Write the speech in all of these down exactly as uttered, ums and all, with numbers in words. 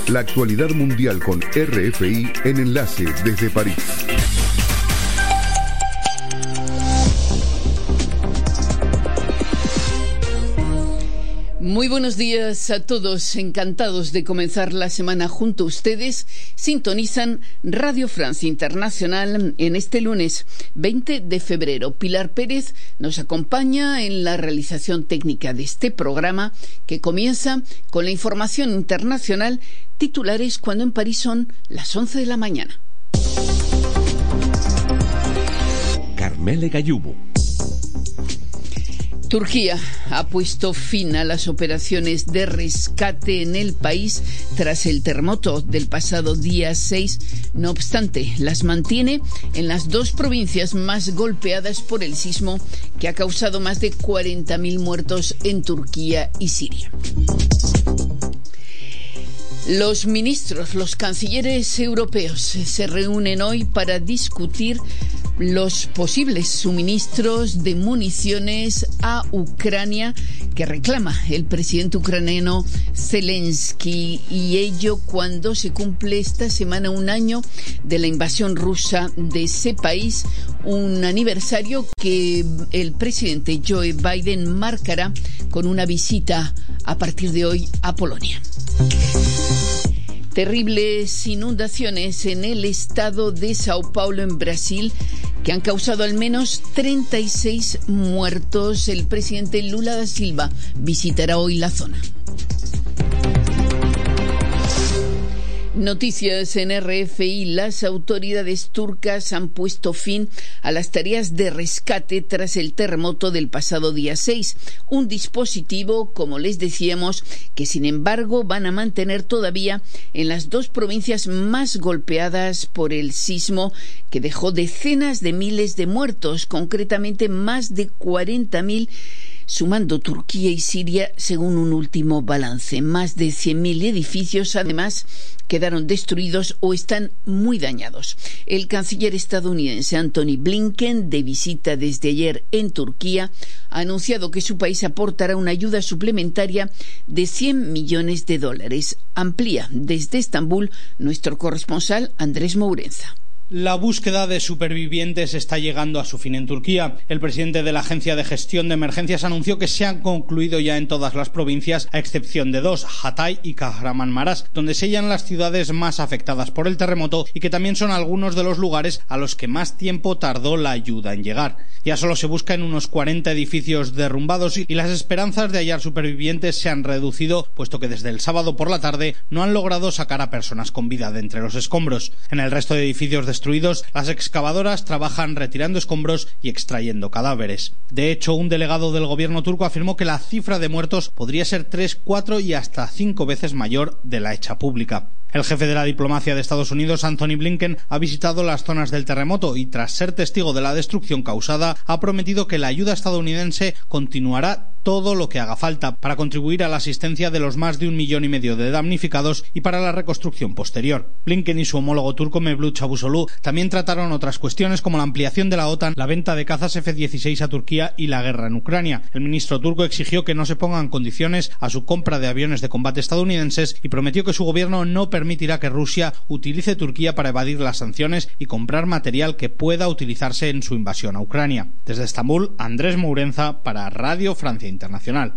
La actualidad mundial con R F I en Enlace desde París. Muy buenos días a todos, encantados de comenzar la semana junto a ustedes. Sintonizan Radio Francia Internacional en este lunes veinte de febrero. Pilar Pérez nos acompaña en la realización técnica de este programa, que comienza con la información internacional, titulares cuando en París son las once de la mañana. Carmele Gallubo. Turquía ha puesto fin a las operaciones de rescate en el país tras el terremoto del pasado día seis. No obstante, las mantiene en las dos provincias más golpeadas por el sismo, que ha causado más de cuarenta mil muertos en Turquía y Siria. Los ministros, los cancilleres europeos se reúnen hoy para discutir los posibles suministros de municiones a Ucrania que reclama el presidente ucraniano Zelensky, y ello cuando se cumple esta semana un año de la invasión rusa de ese país, un aniversario que el presidente Joe Biden marcará con una visita a partir de hoy a Polonia. Terribles inundaciones en el estado de Sao Paulo, en Brasil, que han causado al menos treinta y seis muertos. El presidente Lula da Silva visitará hoy la zona. Noticias en R F I. Las autoridades turcas han puesto fin a las tareas de rescate tras el terremoto del pasado día seis. Un dispositivo, como les decíamos, que sin embargo van a mantener todavía en las dos provincias más golpeadas por el sismo, que dejó decenas de miles de muertos, concretamente más de cuarenta mil, sumando Turquía y Siria, según un último balance. Más de cien mil edificios, además, quedaron destruidos o están muy dañados. El canciller estadounidense Antony Blinken, de visita desde ayer en Turquía, ha anunciado que su país aportará una ayuda suplementaria de cien millones de dólares. Amplía desde Estambul nuestro corresponsal Andrés Mourenza. La búsqueda de supervivientes está llegando a su fin en Turquía. El presidente de la Agencia de Gestión de Emergencias anunció que se han concluido ya en todas las provincias, a excepción de dos, Hatay y Kahramanmaraş, donde se hallan las ciudades más afectadas por el terremoto y que también son algunos de los lugares a los que más tiempo tardó la ayuda en llegar. Ya solo se busca en unos cuarenta edificios derrumbados y las esperanzas de hallar supervivientes se han reducido, puesto que desde el sábado por la tarde no han logrado sacar a personas con vida de entre los escombros. En el resto de edificios de destruidos, las excavadoras trabajan retirando escombros y extrayendo cadáveres. De hecho, un delegado del gobierno turco afirmó que la cifra de muertos podría ser tres, cuatro y hasta cinco veces mayor de la hecha pública. El jefe de la diplomacia de Estados Unidos, Antony Blinken, ha visitado las zonas del terremoto y, tras ser testigo de la destrucción causada, ha prometido que la ayuda estadounidense continuará todo lo que haga falta para contribuir a la asistencia de los más de un millón y medio de damnificados y para la reconstrucción posterior. Blinken y su homólogo turco Mevlut Çavuşoğlu también trataron otras cuestiones como la ampliación de la OTAN, la venta de cazas F dieciséis a Turquía y la guerra en Ucrania. El ministro turco exigió que no se pongan condiciones a su compra de aviones de combate estadounidenses y prometió que su gobierno no permitirá que Rusia utilice Turquía para evadir las sanciones y comprar material que pueda utilizarse en su invasión a Ucrania. Desde Estambul, Andrés Mourenza para Radio Francia Internacional.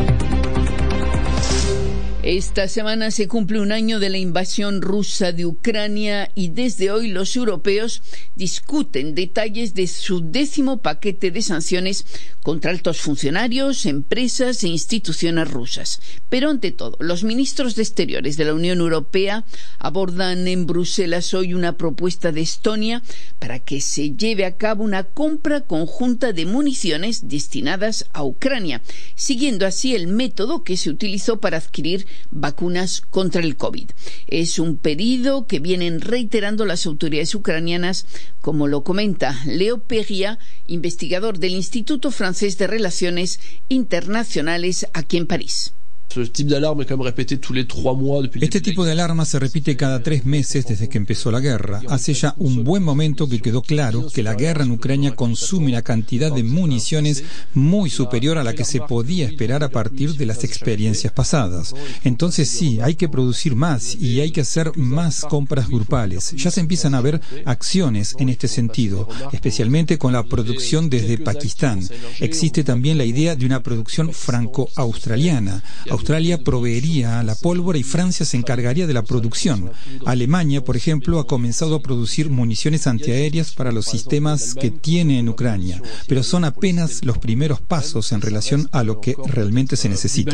Esta semana se cumple un año de la invasión rusa de Ucrania y desde hoy los europeos discuten detalles de su décimo paquete de sanciones contra altos funcionarios, empresas e instituciones rusas. Pero ante todo, los ministros de Exteriores de la Unión Europea abordan en Bruselas hoy una propuesta de Estonia para que se lleve a cabo una compra conjunta de municiones destinadas a Ucrania, siguiendo así el método que se utilizó para adquirir vacunas contra el COVID. Es un pedido que vienen reiterando las autoridades ucranianas, como lo comenta Léo Perria, investigador del Instituto Francés de Relaciones Internacionales aquí en París. Este tipo de alarma se repite cada tres meses desde que empezó la guerra. Hace ya un buen momento que quedó claro que la guerra en Ucrania consume una cantidad de municiones muy superior a la que se podía esperar a partir de las experiencias pasadas. Entonces sí, hay que producir más y hay que hacer más compras grupales. Ya se empiezan a ver acciones en este sentido, especialmente con la producción desde Pakistán. Existe también la idea de una producción franco-australiana. Australia proveería la pólvora y Francia se encargaría de la producción. Alemania, por ejemplo, ha comenzado a producir municiones antiaéreas para los sistemas que tiene en Ucrania, pero son apenas los primeros pasos en relación a lo que realmente se necesita.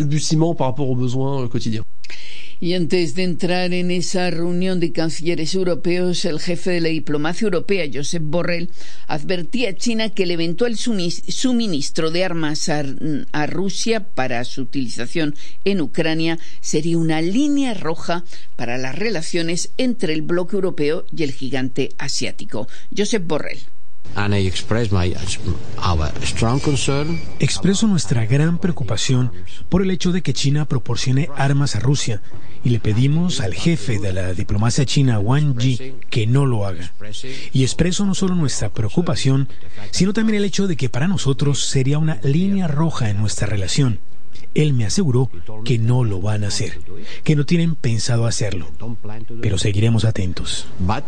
Y antes de entrar en esa reunión de cancilleres europeos, el jefe de la diplomacia europea, Josep Borrell, advertía a China que el eventual suministro de armas a, a Rusia para su utilización en Ucrania sería una línea roja para las relaciones entre el bloque europeo y el gigante asiático. Josep Borrell. Expreso nuestra gran preocupación por el hecho de que China proporcione armas a Rusia y le pedimos al jefe de la diplomacia china, Wang Yi, que no lo haga. Y expreso no solo nuestra preocupación, sino también el hecho de que para nosotros sería una línea roja en nuestra relación. Él me aseguró que no lo van a hacer, que no tienen pensado hacerlo, pero seguiremos atentos.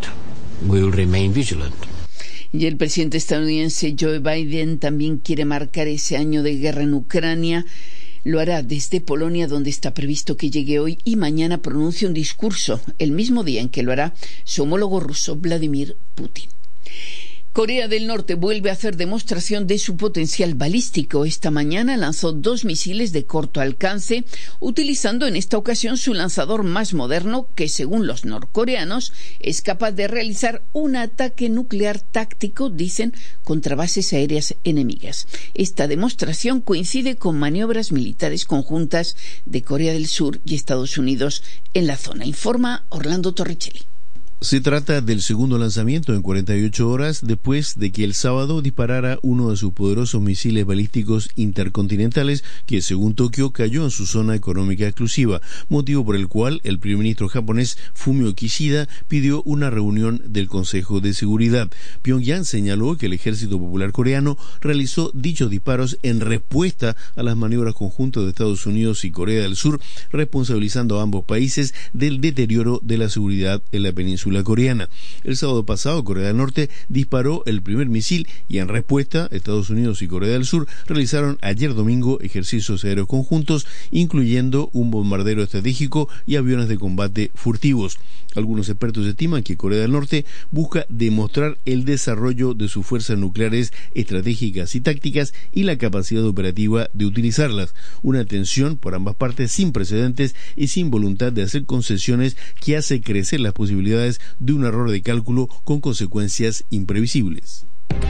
Y el presidente estadounidense Joe Biden también quiere marcar ese año de guerra en Ucrania. Lo hará desde Polonia, donde está previsto que llegue hoy y mañana pronuncie un discurso, el mismo día en que lo hará su homólogo ruso Vladimir Putin. Corea del Norte vuelve a hacer demostración de su potencial balístico. Esta mañana lanzó dos misiles de corto alcance, utilizando en esta ocasión su lanzador más moderno, que según los norcoreanos es capaz de realizar un ataque nuclear táctico, dicen, contra bases aéreas enemigas. Esta demostración coincide con maniobras militares conjuntas de Corea del Sur y Estados Unidos en la zona, informa Orlando Torricelli. Se trata del segundo lanzamiento en cuarenta y ocho horas después de que el sábado disparara uno de sus poderosos misiles balísticos intercontinentales que, según Tokio, cayó en su zona económica exclusiva, motivo por el cual el primer ministro japonés Fumio Kishida pidió una reunión del Consejo de Seguridad. Pyongyang señaló que el Ejército Popular Coreano realizó dichos disparos en respuesta a las maniobras conjuntas de Estados Unidos y Corea del Sur, responsabilizando a ambos países del deterioro de la seguridad en la península coreana. El sábado pasado, Corea del Norte disparó el primer misil y en respuesta, Estados Unidos y Corea del Sur realizaron ayer domingo ejercicios aéreos conjuntos, incluyendo un bombardero estratégico y aviones de combate furtivos. Algunos expertos estiman que Corea del Norte busca demostrar el desarrollo de sus fuerzas nucleares estratégicas y tácticas y la capacidad operativa de utilizarlas. Una tensión por ambas partes sin precedentes y sin voluntad de hacer concesiones que hace crecer las posibilidades de un error de cálculo con consecuencias imprevisibles.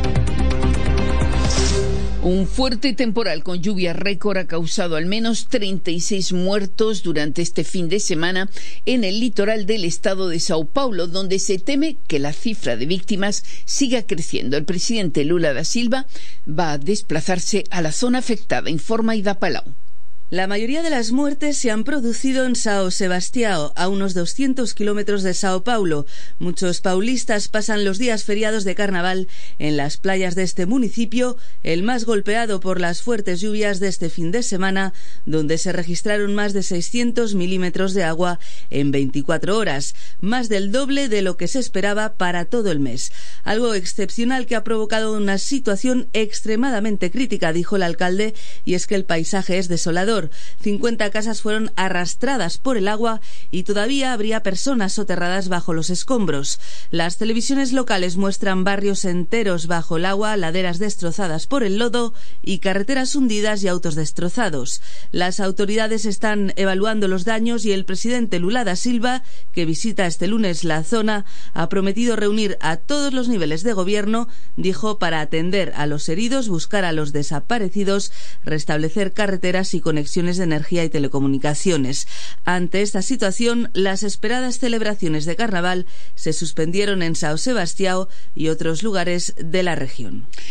Un fuerte temporal con lluvia récord ha causado al menos treinta y seis muertos durante este fin de semana en el litoral del estado de Sao Paulo, donde se teme que la cifra de víctimas siga creciendo. El presidente Lula da Silva va a desplazarse a la zona afectada, informa Ida Palau. La mayoría de las muertes se han producido en São Sebastião, a unos doscientos kilómetros de Sao Paulo. Muchos paulistas pasan los días feriados de carnaval en las playas de este municipio, el más golpeado por las fuertes lluvias de este fin de semana, donde se registraron más de seiscientos milímetros de agua en veinticuatro horas, más del doble de lo que se esperaba para todo el mes. Algo excepcional que ha provocado una situación extremadamente crítica, dijo el alcalde, y es que el paisaje es desolador. cincuenta casas fueron arrastradas por el agua y todavía habría personas soterradas bajo los escombros. Las televisiones locales muestran barrios enteros bajo el agua, laderas destrozadas por el lodo y carreteras hundidas y autos destrozados. Las autoridades están evaluando los daños y el presidente Lula da Silva, que visita este lunes la zona, ha prometido reunir a todos los niveles de gobierno, dijo, para atender a los heridos, buscar a los desaparecidos, restablecer carreteras y conexiones de energía y telecomunicaciones. Ante esta situación, las esperadas celebraciones de carnaval se suspendieron en São Sebastião y otros lugares de la región.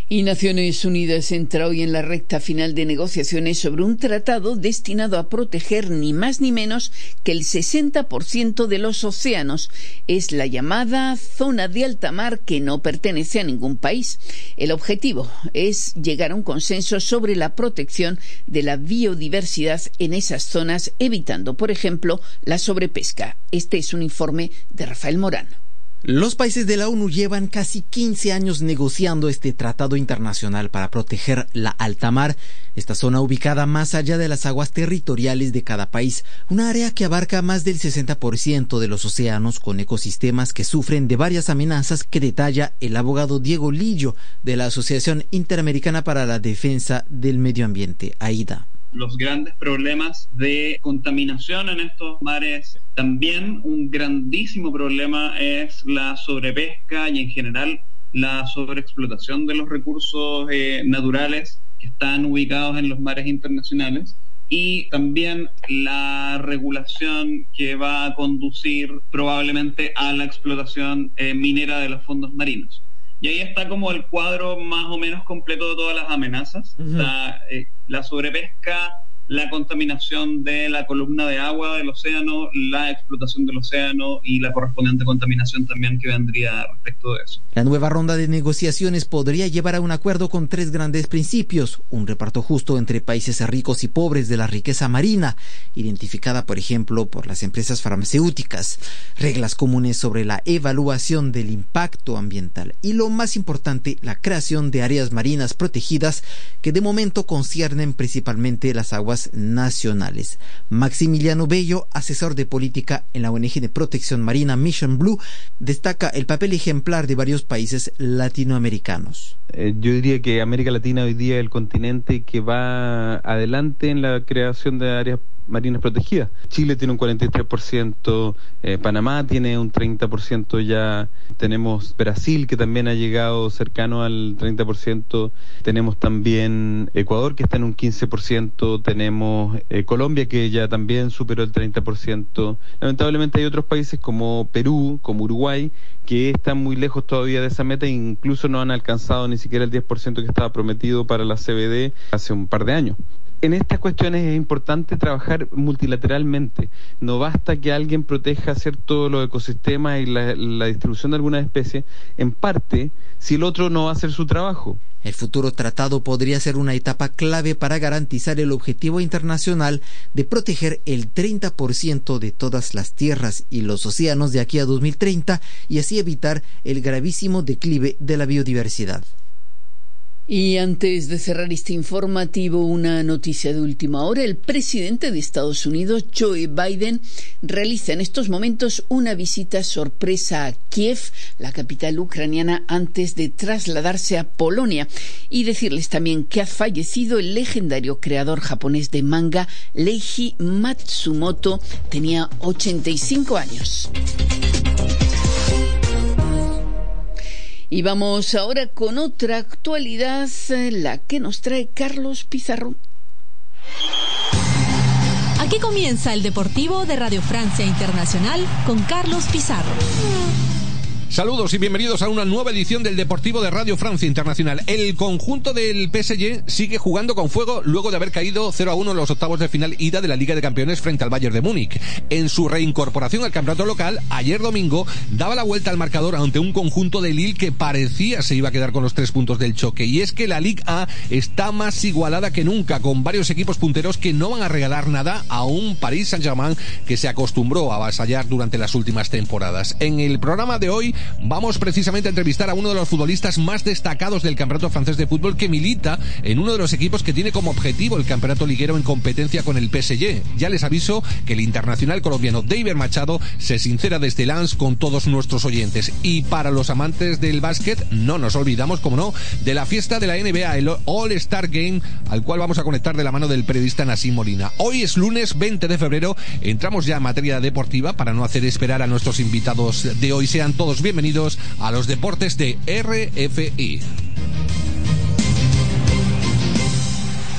Y Naciones Unidas entra hoy en la recta final de negociaciones sobre un tratado destinado a proteger ni más ni menos que el sesenta por ciento de los océanos. Es la llamada zona de alta mar que no pertenece a ningún país. El objetivo es llegar a un consenso sobre la protección de la biodiversidad en esas zonas, evitando, por ejemplo, la sobrepesca. Este es un informe de Rafael Morán. Los países de la ONU llevan casi quince años negociando este tratado internacional para proteger la alta mar, esta zona ubicada más allá de las aguas territoriales de cada país, una área que abarca más del sesenta por ciento de los océanos, con ecosistemas que sufren de varias amenazas que detalla el abogado Diego Lillo de la Asociación Interamericana para la Defensa del Medio Ambiente, AIDA. Los grandes problemas de contaminación en estos mares. También un grandísimo problema es la sobrepesca y en general la sobreexplotación de los recursos eh, naturales que están ubicados en los mares internacionales, y también la regulación que va a conducir probablemente a la explotación eh, minera de los fondos marinos. Y ahí está como el cuadro más o menos completo de todas las amenazas. Uh-huh. Está eh, la sobrepesca, la contaminación de la columna de agua del océano, la explotación del océano y la correspondiente contaminación también que vendría respecto de eso. La nueva ronda de negociaciones podría llevar a un acuerdo con tres grandes principios: un reparto justo entre países ricos y pobres de la riqueza marina, identificada por ejemplo por las empresas farmacéuticas, reglas comunes sobre la evaluación del impacto ambiental y, lo más importante, la creación de áreas marinas protegidas que de momento conciernen principalmente las aguas nacionales. Maximiliano Bello, asesor de política en la O N G de protección marina Mission Blue, destaca el papel ejemplar de varios países latinoamericanos. Eh, yo diría que América Latina hoy día es el continente que va adelante en la creación de áreas marinas protegidas. Chile tiene un cuarenta y tres por ciento, eh, Panamá tiene un treinta por ciento ya, tenemos Brasil que también ha llegado cercano al treinta por ciento, tenemos también Ecuador que está en un quince por ciento, tenemos eh, Colombia que ya también superó el treinta por ciento. Lamentablemente hay otros países como Perú, como Uruguay, que están muy lejos todavía de esa meta e incluso no han alcanzado ni siquiera el diez por ciento que estaba prometido para la C B D hace un par de años. En estas cuestiones es importante trabajar multilateralmente. No basta que alguien proteja ciertos los ecosistemas y la, la distribución de algunas especies, en parte, si el otro no va a hacer su trabajo. El futuro tratado podría ser una etapa clave para garantizar el objetivo internacional de proteger el treinta por ciento de todas las tierras y los océanos de aquí a dos mil treinta y así evitar el gravísimo declive de la biodiversidad. Y antes de cerrar este informativo, una noticia de última hora. El presidente de Estados Unidos, Joe Biden, realiza en estos momentos una visita sorpresa a Kiev, la capital ucraniana, antes de trasladarse a Polonia. Y decirles también que ha fallecido el legendario creador japonés de manga, Leiji Matsumoto. Tenía ochenta y cinco años. Y vamos ahora con otra actualidad, la que nos trae Carlos Pizarro. Aquí comienza el Deportivo de Radio Francia Internacional con Carlos Pizarro. Saludos y bienvenidos a una nueva edición del Deportivo de Radio Francia Internacional. El conjunto del P S G sigue jugando con fuego luego de haber caído cero a uno en los octavos de final ida de la Liga de Campeones frente al Bayern de Múnich. En su reincorporación al campeonato local, ayer domingo, daba la vuelta al marcador ante un conjunto de Lille que parecía se iba a quedar con los tres puntos del choque. Y es que la Ligue A está más igualada que nunca, con varios equipos punteros que no van a regalar nada a un Paris Saint-Germain que se acostumbró a avasallar durante las últimas temporadas. En el programa de hoy vamos precisamente a entrevistar a uno de los futbolistas más destacados del campeonato francés de fútbol, que milita en uno de los equipos que tiene como objetivo el campeonato liguero en competencia con el P S G. Ya les aviso que el internacional colombiano David Machado se sincera desde Lens con todos nuestros oyentes. Y para los amantes del básquet, no nos olvidamos, como no, de la fiesta de la N B A, el All-Star Game, al cual vamos a conectar de la mano del periodista Nassim Molina. Hoy es lunes veinte de febrero, entramos ya en materia deportiva para no hacer esperar a nuestros invitados de hoy. Sean todos bienvenidos a los deportes de R F I.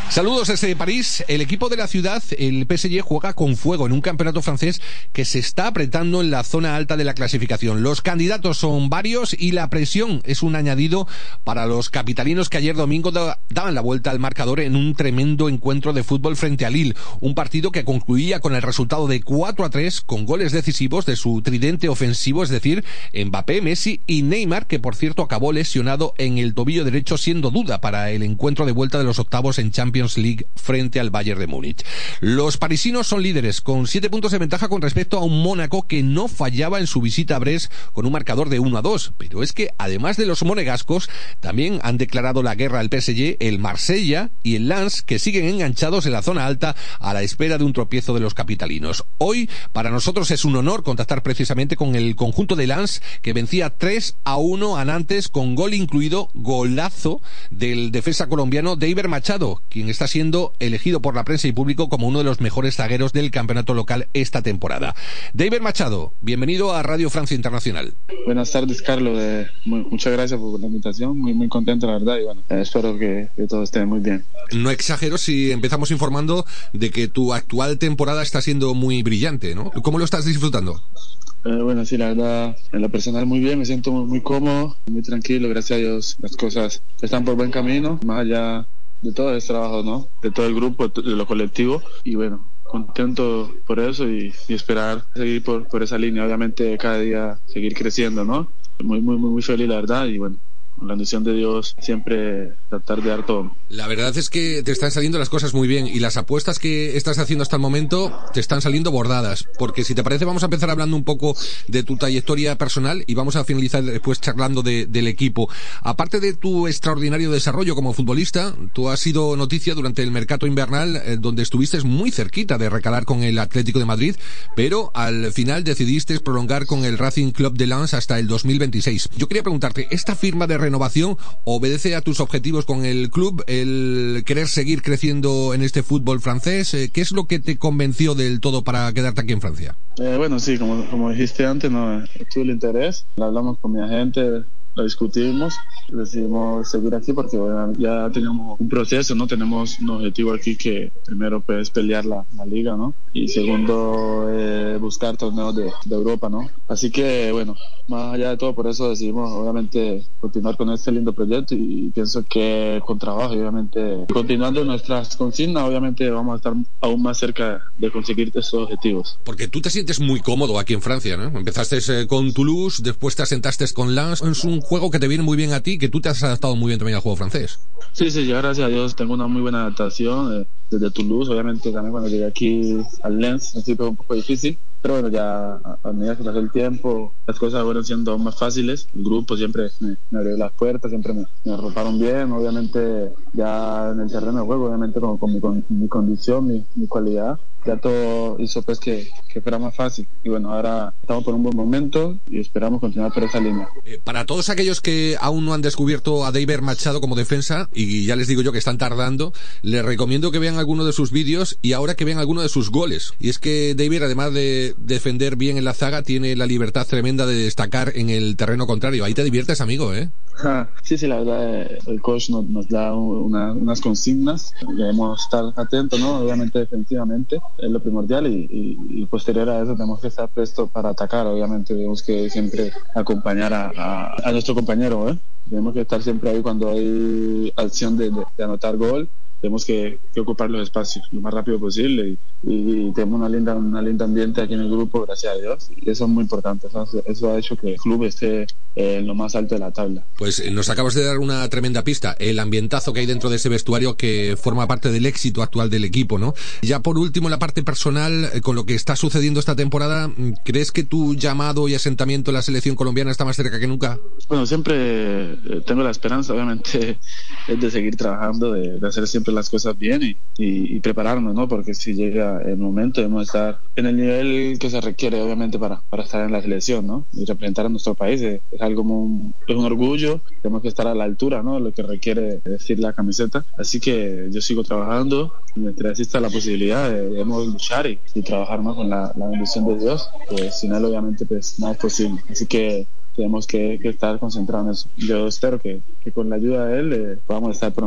Saludos desde París. El equipo de la ciudad, el P S G, juega con fuego en un campeonato francés que se está apretando en la zona alta de la clasificación. Los candidatos son varios y la presión es un añadido para los capitalinos que ayer domingo da, daban la vuelta al marcador en un tremendo encuentro de fútbol frente a Lille. Un partido que concluía con el resultado de cuatro a tres con goles decisivos de su tridente ofensivo, es decir, Mbappé, Messi y Neymar, que por cierto acabó lesionado en el tobillo derecho, siendo duda para el encuentro de vuelta de los octavos en Champions League frente al Bayern de Múnich. Los parisinos son líderes con siete puntos de ventaja con respecto a un Mónaco que no fallaba en su visita a Brest con un marcador de uno a dos, pero es que además de los monegascos también han declarado la guerra al P S G el Marsella y el Lens, que siguen enganchados en la zona alta a la espera de un tropiezo de los capitalinos. Hoy para nosotros es un honor contactar precisamente con el conjunto de Lens, que vencía tres a uno a Nantes con gol incluido, golazo del defensa colombiano Deiber Machado, quien está siendo elegido por la prensa y público como uno de los mejores zagueros del campeonato local esta temporada. Deiber Machado, bienvenido a Radio Francia Internacional. Buenas tardes, Carlos. Eh, muy, muchas gracias por la invitación. Muy, muy contento, la verdad. Y bueno, eh, espero que, que todo esté muy bien. No exagero si empezamos informando de que tu actual temporada está siendo muy brillante, ¿no? ¿Cómo lo estás disfrutando? Eh, bueno, sí, la verdad, en lo personal muy bien, me siento muy, muy cómodo, muy tranquilo, gracias a Dios. Las cosas están por buen camino, más allá de todo el trabajo, ¿no? De todo el grupo, de lo colectivo, y bueno, contento por eso y, y esperar seguir por, por esa línea, obviamente cada día seguir creciendo, ¿no? Muy, muy, muy, muy feliz, la verdad, y bueno, con la bendición de Dios, siempre tratar de dar todo. La verdad es que te están saliendo las cosas muy bien y las apuestas que estás haciendo hasta el momento te están saliendo bordadas, porque si te parece vamos a empezar hablando un poco de tu trayectoria personal y vamos a finalizar después charlando de, del equipo. Aparte de tu extraordinario desarrollo como futbolista, tú has sido noticia durante el mercado invernal, eh, donde estuviste muy cerquita de recalar con el Atlético de Madrid, pero al final decidiste prolongar con el Racing Club de Lens hasta el dos mil veintiséis. Yo quería preguntarte, ¿esta firma de renovación obedece a tus objetivos con el club, el querer seguir creciendo en este fútbol francés? ¿Qué es lo que te convenció del todo para quedarte aquí en Francia? Eh, bueno, sí, como, como dijiste antes, no tuve el interés, hablamos con mi agente, lo discutimos, decidimos seguir aquí porque bueno, ya tenemos un proceso, ¿no? Tenemos un objetivo aquí que primero pues pelear la, la liga, ¿no? Y segundo eh, buscar torneos de, de Europa, ¿no? Así que bueno, más allá de todo, por eso decidimos obviamente continuar con este lindo proyecto y pienso que con trabajo, obviamente, continuando nuestras consignas, obviamente vamos a estar aún más cerca de conseguir estos objetivos. Porque tú te sientes muy cómodo aquí en Francia, ¿no? Empezaste eh, con Toulouse, después te asentaste con Lens, es un juego que te viene muy bien a ti, que tú te has adaptado muy bien también al juego francés. Sí, sí, yo gracias a Dios tengo una muy buena adaptación eh, desde Toulouse, obviamente también cuando llegué aquí al Lens, me fue un poco difícil, pero bueno, ya a, a medida que pasó el tiempo, las cosas fueron siendo aún más fáciles, el grupo siempre me, me abrió las puertas, siempre me, me arroparon bien, obviamente ya en el terreno de juego, obviamente con, con, mi, con mi condición, mi, mi cualidad, ya todo hizo pues que, que fuera más fácil. Y bueno, ahora estamos por un buen momento y esperamos continuar por esa línea. Eh, para todos aquellos que aún no han descubierto a Deiber Machado como defensa, y ya les digo yo que están tardando, les recomiendo que vean alguno de sus vídeos y ahora que vean alguno de sus goles. Y es que Deiber, además de defender bien en la zaga, tiene la libertad tremenda de destacar en el terreno contrario. Ahí te diviertes, amigo, ¿eh? Sí, sí, la verdad, el coach nos, nos da una, unas consignas, debemos estar atentos, ¿no? Obviamente defensivamente es lo primordial y, y, y posterior a eso tenemos que estar prestos para atacar, obviamente tenemos que siempre acompañar a, a, a nuestro compañero, ¿eh? Tenemos que estar siempre ahí cuando hay acción de, de, de anotar gol. Tenemos que, que ocupar los espacios lo más rápido posible y, y, y tenemos una linda, una linda ambiente aquí en el grupo, gracias a Dios, y eso es muy importante, eso, eso ha hecho que el club esté eh, en lo más alto de la tabla. Pues nos acabas de dar una tremenda pista, el ambientazo que hay dentro de ese vestuario que forma parte del éxito actual del equipo, ¿no? Ya por último, la parte personal, con lo que está sucediendo esta temporada, ¿crees que tu llamado y asentamiento en la selección colombiana está más cerca que nunca? Bueno, siempre tengo la esperanza, obviamente, de seguir trabajando, de, de hacer siempre las cosas bien y, y, y prepararnos, ¿no? Porque si llega el momento debemos estar en el nivel que se requiere, obviamente, para, para estar en la selección, ¿no? Y representar a nuestro país es, es algo muy, es un orgullo, tenemos que estar a la altura, ¿no? Lo que requiere decir la camiseta. Así que yo sigo trabajando, mientras exista la posibilidad de, debemos luchar y, y trabajar más con la, la bendición de Dios, pues sin él obviamente pues nada es posible. Así que tenemos que, que estar concentrados en eso. Yo espero que, que con la ayuda de él eh, podamos estar pronto.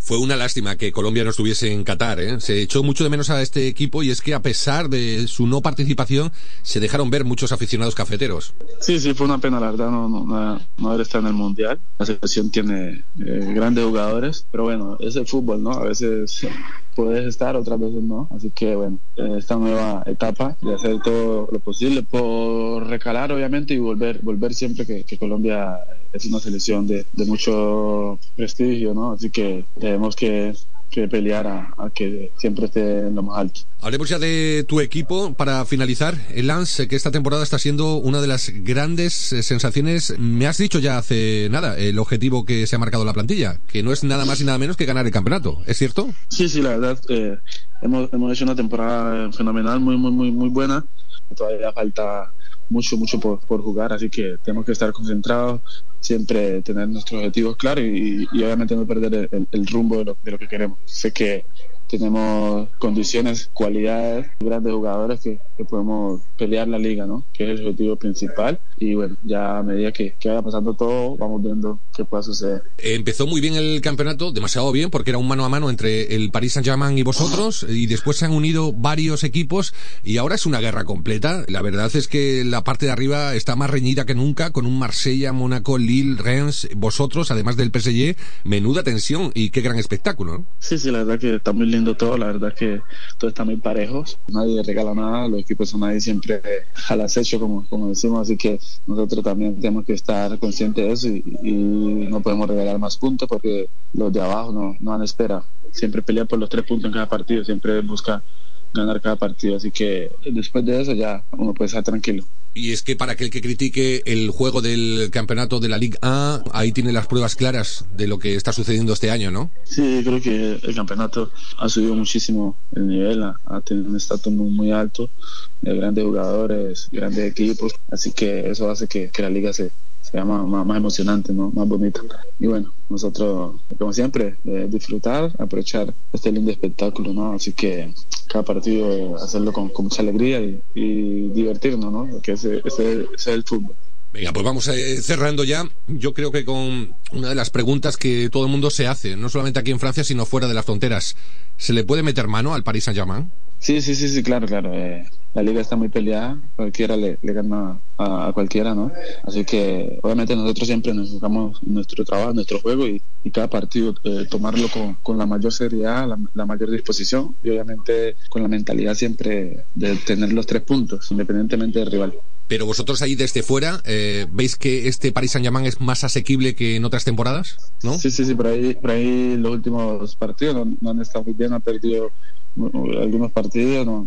Fue una lástima que Colombia no estuviese en Qatar, ¿eh? Se echó mucho de menos a este equipo y es que a pesar de su no participación se dejaron ver muchos aficionados cafeteros. Sí, sí, fue una pena, la verdad, no, no, no haber estado en el Mundial. La selección tiene eh, grandes jugadores, pero bueno, es el fútbol, ¿no? A veces puedes estar, otras veces no. Así que bueno, esta nueva etapa de hacer todo lo posible por recalar, obviamente, y volver, volver siempre que, que Colombia es una selección de, de mucho prestigio, ¿no? Así que tenemos que, que pelear a, a que siempre esté en lo más alto. Hablemos ya de tu equipo para finalizar. El Lens, que esta temporada está siendo una de las grandes sensaciones. Me has dicho ya hace nada el objetivo que se ha marcado la plantilla, que no es nada más y nada menos que ganar el campeonato. ¿Es cierto? Sí, sí, la verdad. Eh, hemos, hemos hecho una temporada fenomenal, muy, muy, muy, muy buena. Todavía falta mucho, mucho por, por jugar, así que tenemos que estar concentrados, siempre tener nuestros objetivos claros y, y obviamente no perder el, el rumbo de lo, de lo que queremos. Sé que tenemos condiciones, cualidades, grandes jugadores que, que podemos pelear la liga, ¿no? Que es el objetivo principal. Y bueno, ya a medida que, que vaya pasando todo, vamos viendo qué pueda suceder. Empezó muy bien el campeonato, demasiado bien, porque era un mano a mano entre el Paris Saint-Germain y vosotros, y después se han unido varios equipos, y ahora es una guerra completa. La verdad es que la parte de arriba está más reñida que nunca, con un Marsella, Mónaco, Lille, Rennes, vosotros, además del P S G, menuda tensión, y qué gran espectáculo, ¿no? Sí, sí, la verdad que está muy lindo todo, la verdad que todo está muy parejos, nadie regala nada, los equipos son ahí siempre al acecho, como, como decimos, así que nosotros también tenemos que estar conscientes de eso y, y no podemos regalar más puntos porque los de abajo no, no dan espera, siempre pelear por los tres puntos en cada partido, siempre busca ganar cada partido, así que después de eso ya uno puede estar tranquilo. Y es que para aquel que critique el juego del campeonato de la Ligue uno, ahí tiene las pruebas claras de lo que está sucediendo este año, ¿no? Sí, creo que el campeonato ha subido muchísimo el nivel, ha, ha tenido un estatus muy, muy alto, de grandes jugadores, grandes equipos, así que eso hace que, que la liga se sea más, más, más emocionante, ¿no? Más bonita. Y bueno, nosotros, como siempre, eh, disfrutar, aprovechar este lindo espectáculo, ¿no? Así que cada partido hacerlo con, con mucha alegría y, y divertirnos, ¿no? Porque ese, ese, ese es el fútbol. Venga, pues vamos eh, cerrando ya. Yo creo que con una de las preguntas que todo el mundo se hace, no solamente aquí en Francia, sino fuera de las fronteras, ¿se le puede meter mano al Paris Saint-Germain? Sí, sí, sí, sí, claro, claro. Eh, la liga está muy peleada, cualquiera le, le gana a, a cualquiera, ¿no? Así que obviamente nosotros siempre nos enfocamos en nuestro trabajo, en nuestro juego y, y cada partido eh, tomarlo con, con la mayor seriedad, la, la mayor disposición y obviamente con la mentalidad siempre de tener los tres puntos, independientemente del rival. Pero vosotros ahí desde fuera, eh, ¿veis que este Paris Saint-Germain es más asequible que en otras temporadas? ¿No? Sí, sí, sí, por ahí, por ahí los últimos partidos no, no han estado muy bien, han perdido algunos partidos, ¿no?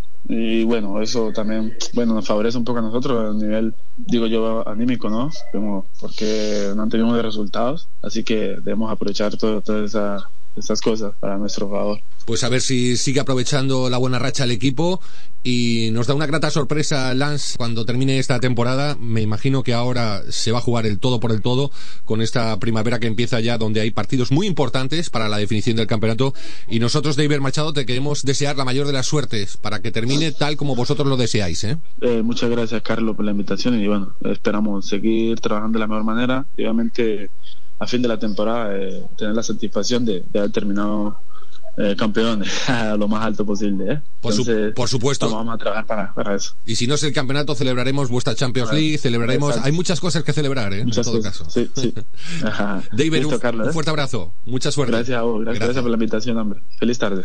Y bueno, eso también, bueno, nos favorece un poco a nosotros a nivel, digo yo, anímico, ¿no? Como porque no han tenido de resultados, así que debemos aprovechar todo, todas esa, esas cosas para nuestro favor. Pues a ver si sigue aprovechando la buena racha el equipo y nos da una grata sorpresa Lens cuando termine esta temporada. Me imagino que ahora se va a jugar el todo por el todo con esta primavera que empieza ya, donde hay partidos muy importantes para la definición del campeonato, y nosotros, David Machado, te queremos desear la mayor de las suertes para que termine tal como vosotros lo deseáis, ¿eh? Eh, muchas gracias, Carlos, por la invitación y bueno, esperamos seguir trabajando de la mejor manera y obviamente a fin de la temporada eh, tener la satisfacción de, de haber terminado Eh, campeones a lo más alto posible, ¿eh? Por, su, Entonces, por supuesto. Vamos a trabajar para, para eso. Y si no es el campeonato, celebraremos vuestra Champions League, celebraremos. Exacto. Hay muchas cosas que celebrar, ¿eh? Muchas en todo cosas. caso. Sí, sí. Ajá. David, Listo, un, Carlos, ¿eh? un fuerte abrazo. Mucha suerte. Gracias a vos. Gracias, gracias. gracias por la invitación, hombre. Feliz tarde.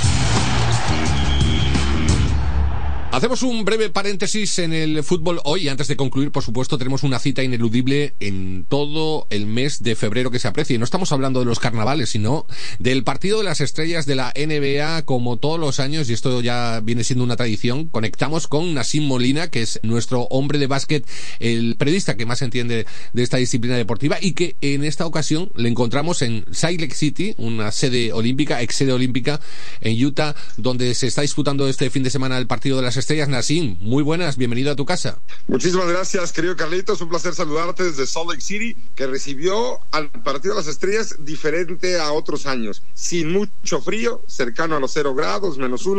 Hacemos un breve paréntesis en el fútbol hoy y antes de concluir, por supuesto, tenemos una cita ineludible en todo el mes de febrero que se aprecia. Y no estamos hablando de los carnavales, sino del partido de las estrellas de la N B A, como todos los años, y esto ya viene siendo una tradición. Conectamos con Nassim Molina, que es nuestro hombre de básquet, el periodista que más entiende de esta disciplina deportiva, y que en esta ocasión le encontramos en Salt Lake City, una sede olímpica, ex sede olímpica en Utah, donde se está disputando este fin de semana el partido de las estrellas. Nassim, muy buenas, bienvenido a tu casa. Muchísimas gracias, querido Carlitos, un placer saludarte desde Salt Lake City, que recibió al partido de las estrellas diferente a otros años, sin mucho frío, cercano a los cero grados, menos uno,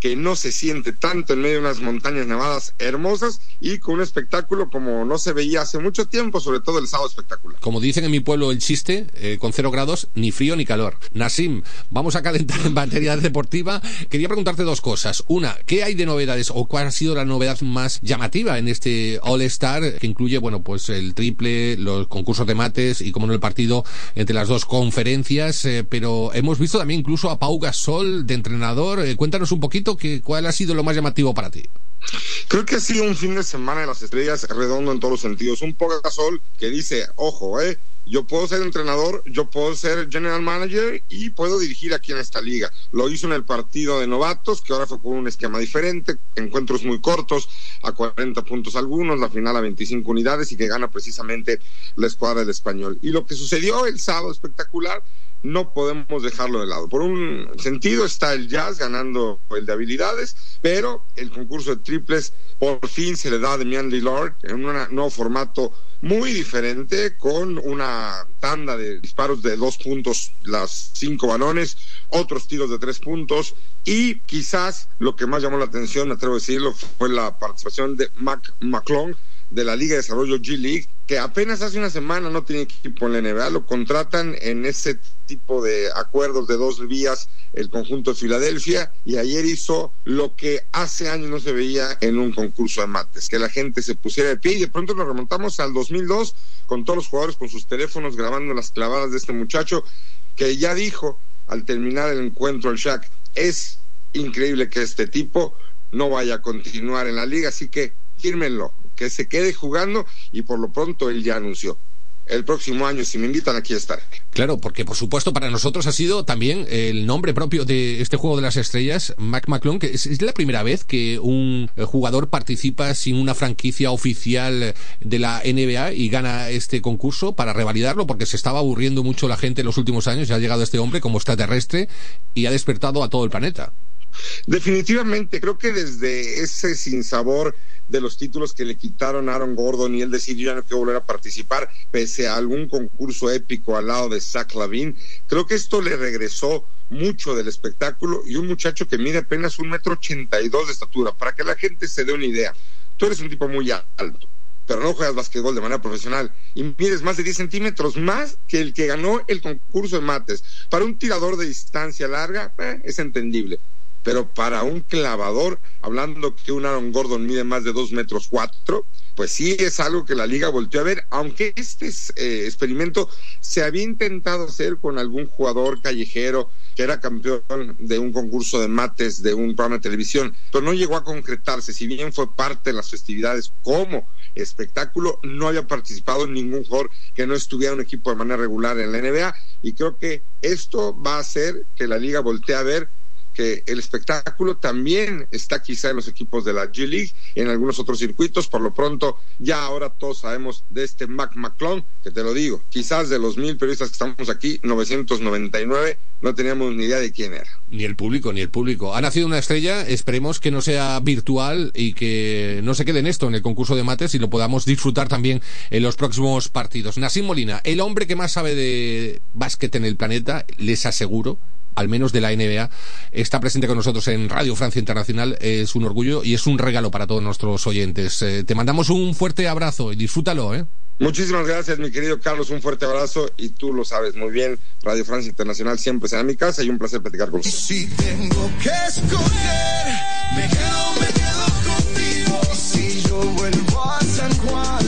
que no se siente tanto en medio de unas montañas nevadas hermosas y con un espectáculo como no se veía hace mucho tiempo, sobre todo el sábado espectacular. Como dicen en mi pueblo el chiste, eh, con cero grados, ni frío ni calor. Nasim, vamos a calentar en materia deportiva. Quería preguntarte dos cosas. Una, ¿qué hay de novedades o cuál ha sido la novedad más llamativa en este All-Star que incluye, bueno, pues el triple, los concursos de mates y como no el partido entre las dos conferencias, eh, pero hemos visto también incluso a Pau Gasol de entrenador. Eh, cuéntanos un poquito que, cuál ha sido lo más llamativo para ti. Creo que ha sido un fin de semana de las estrellas redondo en todos los sentidos. Un Pau Gasol que dice, ojo, eh, yo puedo ser entrenador, yo puedo ser general manager y puedo dirigir aquí en esta liga. Lo hizo en el partido de novatos, que ahora fue con un esquema diferente, encuentros muy cortos, a cuarenta puntos algunos, la final a veinticinco unidades y que gana precisamente la escuadra del Español. Y lo que sucedió el sábado espectacular, no podemos dejarlo de lado. Por un sentido está el Jazz ganando el de habilidades, pero el concurso de triples por fin se le da a Damian Lillard en un nuevo formato muy diferente, con una tanda de disparos de dos puntos, las cinco balones, otros tiros de tres puntos, y quizás lo que más llamó la atención, me atrevo a decirlo, fue la participación de Mac McClung de la Liga de Desarrollo G League, que apenas hace una semana no tiene equipo en la N B A, lo contratan en ese tipo de acuerdos de dos vías el conjunto de Filadelfia, y ayer hizo lo que hace años no se veía en un concurso de mates, que la gente se pusiera de pie, y de pronto nos remontamos al dos mil dos con todos los jugadores con sus teléfonos grabando las clavadas de este muchacho, que ya dijo al terminar el encuentro el Shaq, es increíble que este tipo no vaya a continuar en la liga, así que fírmenlo, que se quede jugando, y por lo pronto él ya anunció, el próximo año si me invitan aquí estaré. Claro, porque por supuesto para nosotros ha sido también el nombre propio de este juego de las estrellas, Mac McClung, que es, es la primera vez que un jugador participa sin una franquicia oficial de la N B A y gana este concurso para revalidarlo, porque se estaba aburriendo mucho la gente en los últimos años, y ha llegado este hombre como extraterrestre y ha despertado a todo el planeta. Definitivamente, creo que desde ese sinsabor de los títulos que le quitaron a Aaron Gordon y él decidió ya no quiero volver a participar pese a algún concurso épico al lado de Zach LaVine, creo que esto le regresó mucho del espectáculo, y un muchacho que mide apenas un metro ochenta y dos de estatura, para que la gente se dé una idea. Tú eres un tipo muy alto, pero no juegas básquetbol de manera profesional y mides más de diez centímetros más que el que ganó el concurso de mates. Para un tirador de distancia larga eh, es entendible, pero para un clavador, hablando que un Aaron Gordon mide más de dos metros cuatro, pues sí es algo que la liga volteó a ver, aunque este eh, experimento se había intentado hacer con algún jugador callejero que era campeón de un concurso de mates de un programa de televisión, pero no llegó a concretarse. Si bien fue parte de las festividades como espectáculo, no había participado ningún jugador que no estuviera en un equipo de manera regular en la N B A, y creo que esto va a hacer que la liga voltee a ver que el espectáculo también está quizá en los equipos de la G League y en algunos otros circuitos. Por lo pronto, ya ahora todos sabemos de este Mac McClung, que te lo digo, quizás de los mil periodistas que estamos aquí, novecientos noventa y nueve no teníamos ni idea de quién era. Ni el público, ni el público. Ha nacido una estrella, esperemos que no sea virtual y que no se quede en esto, en el concurso de mates, y lo podamos disfrutar también en los próximos partidos. Nasim Molina, el hombre que más sabe de básquet en el planeta, les aseguro, al menos de la N B A, está presente con nosotros en Radio Francia Internacional. Es un orgullo y es un regalo para todos nuestros oyentes. Eh, te mandamos un fuerte abrazo y disfrútalo, ¿eh? Muchísimas gracias, mi querido Carlos, un fuerte abrazo, y tú lo sabes muy bien, Radio Francia Internacional siempre será mi casa y un placer platicar con ustedes. Si tengo que escoger, me quedo, me quedo contigo, si yo vuelvo a San Juan.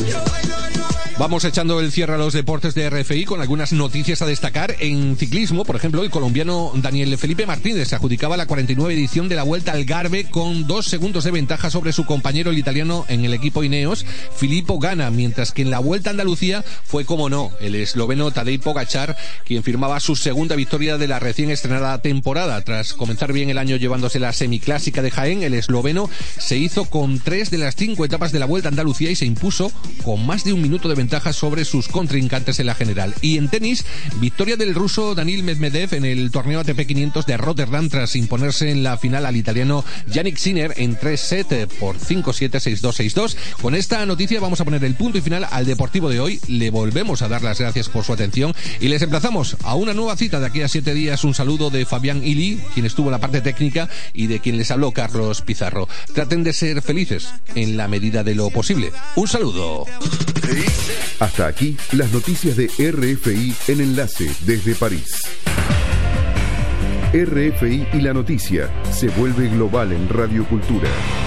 Vamos echando el cierre a los deportes de R F I con algunas noticias a destacar. En ciclismo, por ejemplo, el colombiano Daniel Felipe Martínez se adjudicaba la cuarenta y nueve edición de la Vuelta al Algarve con dos segundos de ventaja sobre su compañero el italiano en el equipo Ineos, Filippo Ganna, mientras que en la Vuelta a Andalucía fue, como no, el esloveno Tadej Pogačar quien firmaba su segunda victoria de la recién estrenada temporada. Tras comenzar bien el año llevándose la semiclásica de Jaén, el esloveno se hizo con tres de las cinco etapas de la Vuelta a Andalucía y se impuso con más de un minuto de ventaja ventaja sobre sus contrincantes en la general. Y en tenis, victoria del ruso Daniil Medvedev en el torneo A T P quinientos de Rotterdam tras imponerse en la final al italiano Yannick Sinner en tres sets por cinco siete, seis dos, seis dos. Con esta noticia vamos a poner el punto y final al Deportivo de hoy. Le volvemos a dar las gracias por su atención y les emplazamos a una nueva cita de aquí a siete días. Un saludo de Fabián Ili, quien estuvo en la parte técnica, y de quien les habló, Carlos Pizarro. Traten de ser felices en la medida de lo posible. Un saludo. Hasta aquí las noticias de R F I en Enlace desde París. R F I y la noticia se vuelve global en Radio Cultura.